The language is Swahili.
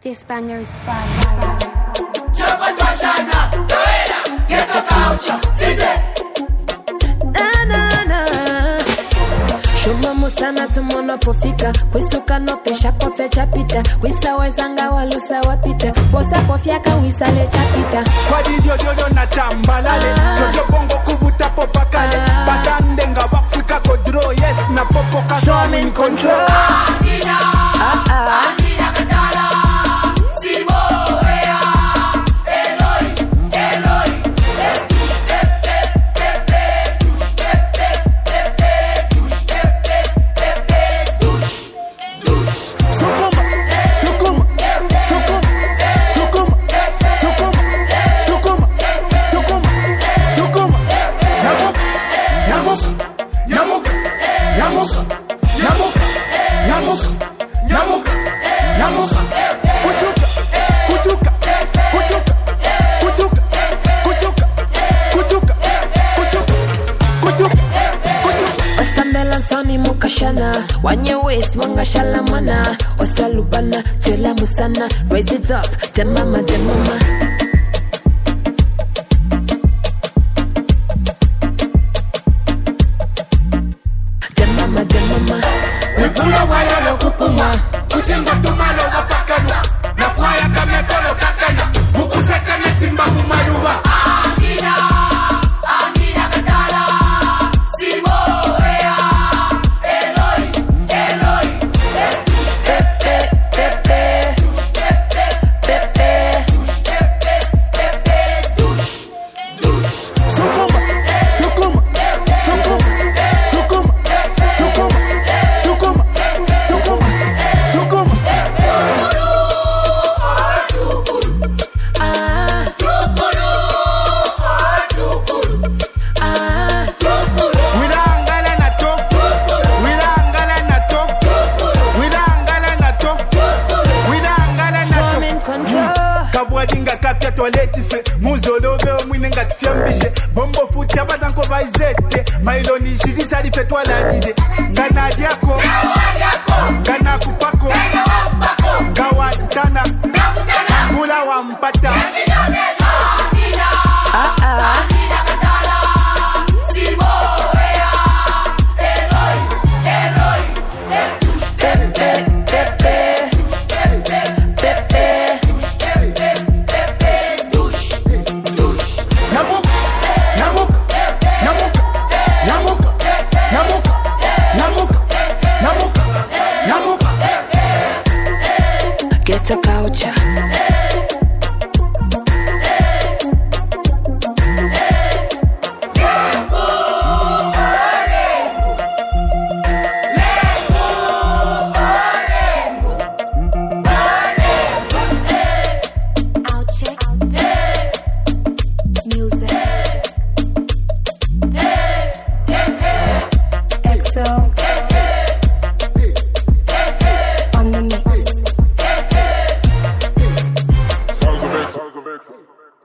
This banger is fire. Shumamu sana tumono pofika Kwisuka no pesha pofe chapita Kwisa wezanga walusa wapita Posa pofiaka wisale chapita Kwa didio jojo na tambalale Jojo bongo kubuta popakale Basandenga wafrika kodro Yes na popo kaso I'm in control Amina Amina Katala Simo Ea Eloi Eloi Wanye waist wanga shalamana Osalubana chela musana Raise it up, demama demama Demama demama Wipula waya lo kupuma Kusingo tumalo wapakana Na fuaya kame polo kakana Mukuseka netimba kumaruwa Amina Amina Katala Simo Ea Eloi Eloi Pepe Pepe Pepe Pepe Dush Dush Sukuma Sukuma Sukuma Sukuma Sukuma Sukuma Sukuma Sukuma Wirangala na to Wirangala na to Wirangala na to Wirangala na to I'm in control Kabwadinga kapya toilette fe Muzolobe omwine nga tifyambishe Bombo futi abadanko vaizete Mailoni shirisa life twaladide Ngana diako Ngana kupako Gawa ntana Mula wampata Amina Katala Simo Ea Eloi Eloi Pepe Pepe Pepe Dush Dush Namuka Namuka Namuka Namuka Namuka Namuka Namuka Namuka Ghetto culture I'll check music. EXO